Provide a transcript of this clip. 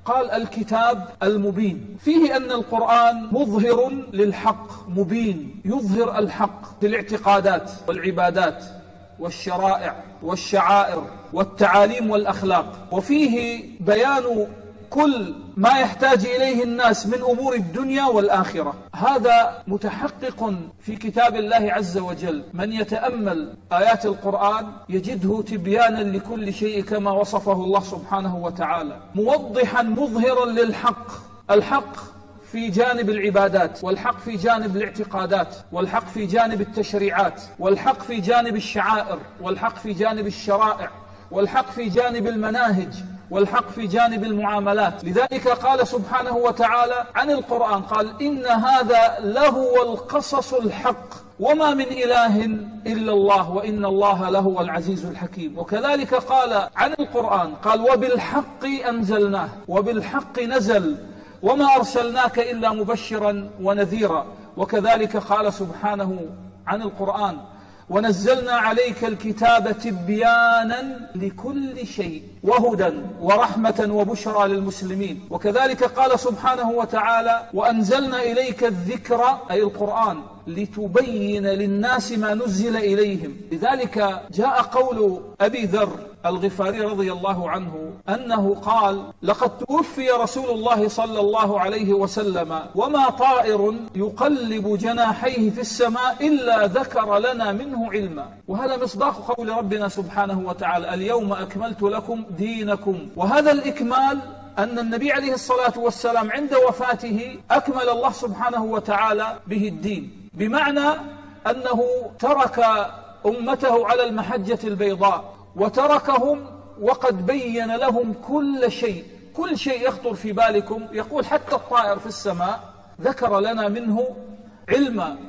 قال الكتاب المبين، فيه أن القرآن مظهر للحق مبين، يظهر الحق في الاعتقادات والعبادات والشرائع والشعائر والتعاليم والأخلاق، وفيه بيان كل ما يحتاج إليه الناس من أمور الدنيا والآخرة. هذا متحقق في كتاب الله عز وجل. من يتأمل آيات القرآن يجده تبيانا لكل شيء كما وصفه الله سبحانه وتعالى، موضحا مظهرا للحق، الحق في جانب العبادات، والحق في جانب الاعتقادات، والحق في جانب التشريعات، والحق في جانب الشعائر، والحق في جانب الشرائع، والحق في جانب المناهج، والحق في جانب المعاملات. لذلك قال سبحانه وتعالى عن القرآن، قال إن هذا لهو القصص الحق وما من إله إلا الله وإن الله لهو العزيز الحكيم. وكذلك قال عن القرآن، قال وبالحق أنزلناه وبالحق نزل وما أرسلناك إلا مبشرا ونذيرا. وكذلك قال سبحانه عن القرآن ونزلنا عليك الكتاب تبيانا لكل شيء وهدى ورحمة وبشرى للمسلمين. وكذلك قال سبحانه وتعالى وأنزلنا إليك الذكر أي القرآن لتبين للناس ما نزل إليهم. لذلك جاء قول أبي ذر الغفاري رضي الله عنه أنه قال لقد توفي رسول الله صلى الله عليه وسلم وما طائر يقلب جناحيه في السماء إلا ذكر لنا منه علما. وهذا مصداق قول ربنا سبحانه وتعالى اليوم أكملت لكم دينكم. وهذا الإكمال أن النبي عليه الصلاة والسلام عند وفاته أكمل الله سبحانه وتعالى به الدين، بمعنى أنه ترك أمته على المحجة البيضاء وتركهم وقد بين لهم كل شيء يخطر في بالكم. يقول حتى الطائر في السماء ذكر لنا منه علما